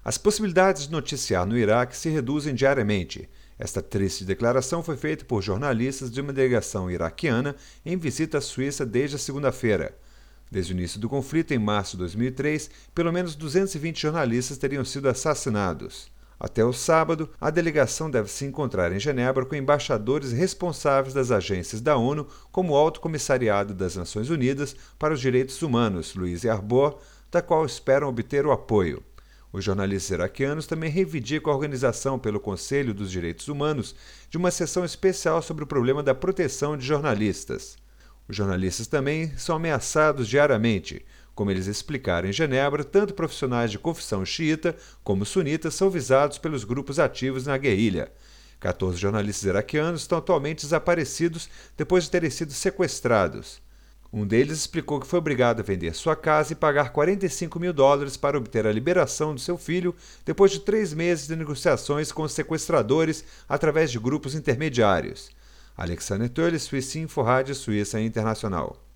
As possibilidades de noticiar no Iraque se reduzem diariamente. Esta triste declaração foi feita por jornalistas de uma delegação iraquiana em visita à Suíça desde a segunda-feira. Desde o início do conflito, em março de 2003, pelo menos 220 jornalistas teriam sido assassinados. Até o sábado, a delegação deve se encontrar em Genebra com embaixadores responsáveis das agências da ONU, como o Alto Comissariado das Nações Unidas para os Direitos Humanos, Louise Arbour, da qual esperam obter o apoio. Os jornalistas iraquianos também reivindicam a organização pelo Conselho dos Direitos Humanos de uma sessão especial sobre o problema da proteção de jornalistas. Os jornalistas também são ameaçados diariamente. Como eles explicaram em Genebra, tanto profissionais de confissão xiita como sunitas são visados pelos grupos ativos na guerrilha. 14 jornalistas iraquianos estão atualmente desaparecidos depois de terem sido sequestrados. Um deles explicou que foi obrigado a vender sua casa e pagar $45 mil para obter a liberação do seu filho depois de 3 meses de negociações com os sequestradores através de grupos intermediários. Alexander Tölle, Suíça Info, Rádio Suíça Internacional.